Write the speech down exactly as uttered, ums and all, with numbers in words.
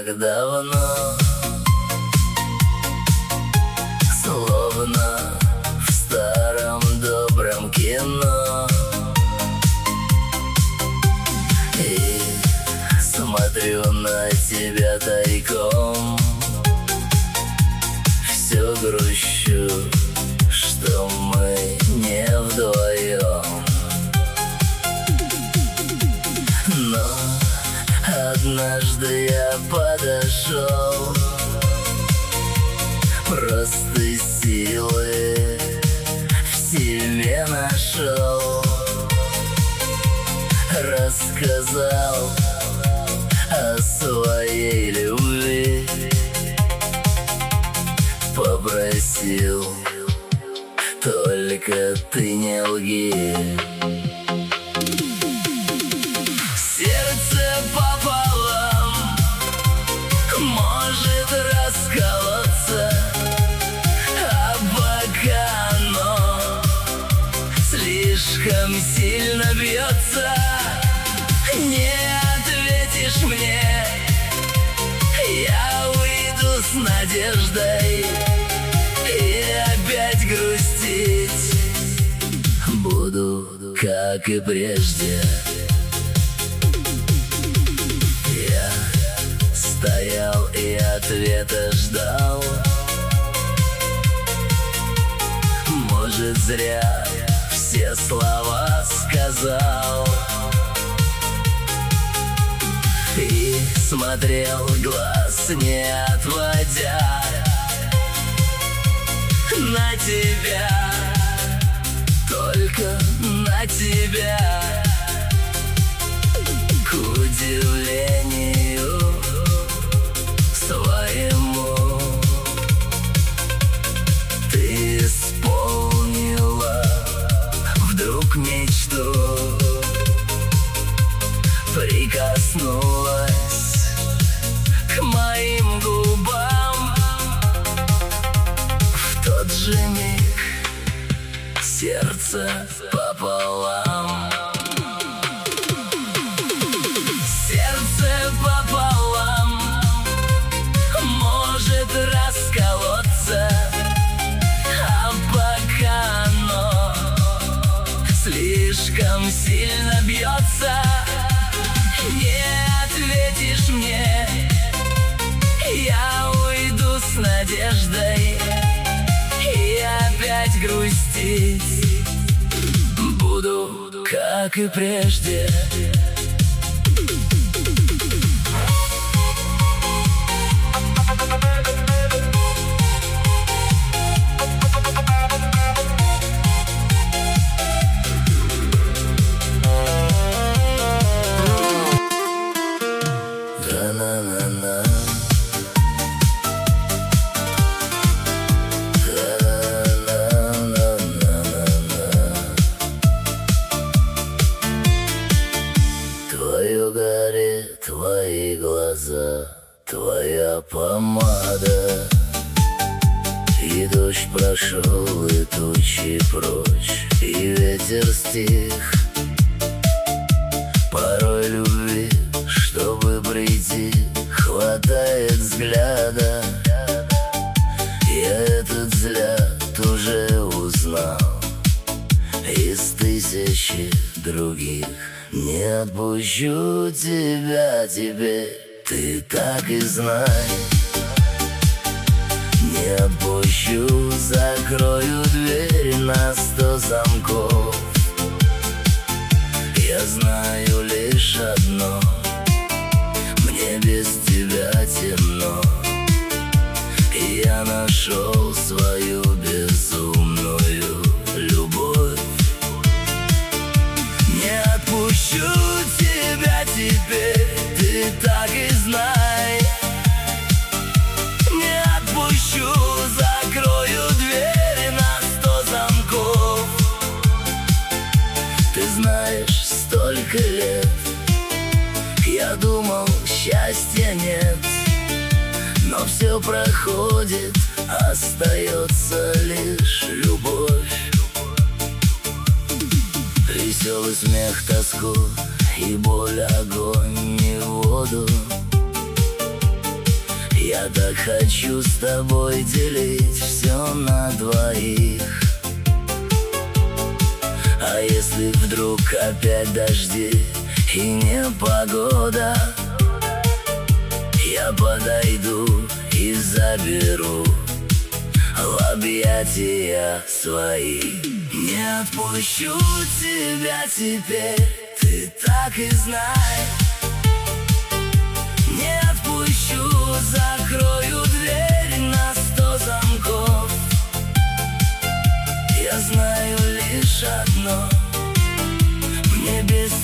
так давно, словно в старом добром кино. И смотрю на тебя тайком, все грущу, что мы не вдвоем. Но однажды я подошел, просто силы в себе нашел, рассказал о своей любви, попросил: только ты не лги. Сердце пополам может расколоться, а пока оно слишком сильно бьется, не ответишь мне, я уйду с надеждой и опять грустить буду, как и прежде. Я стоял и ответа ждал, может, зря все слова сказал, и смотрел глаз не отводя на тебя, только на тебя. К удивлению своему ты исполнила вдруг мечту, прикоснулась к моим губам. В тот же миг сердце пополам. Сердце пополам может расколоться, а пока оно слишком сильно бьется, не ответишь мне, я уйду с надеждой и опять грустить буду, как и прежде. Да-на-на-на. Твое горит, твои глаза, твоя помада, и дождь прошел, и тучи прочь, и ветер стих. Порой любви, чтобы прийти, хватает взгляда. Я этот взгляд уже узнал из тысячи других. Не отпущу тебя теперь, ты так и знай. Не отпущу, закрою дверь на сто замков. Я знаю лишь одно: мне без тебя темно. И я нашел свою безумную любовь. Не отпущу тебя теперь, ты так и знай. Не отпущу, закрою дверь на сто замков. Ты знаешь, столько лет я думал, счастья нет, но все проходит, остается лишь любовь. Веселый смех, тоску и боль, огонь и воду. Я так хочу с тобой делить все на двоих. А если вдруг опять дожди и непогода, я подойду и заберу в объятия свои. Не отпущу тебя теперь, ты так и знай. Не отпущу, закрою дверь на сто замков. Я знаю лишь одно: мне без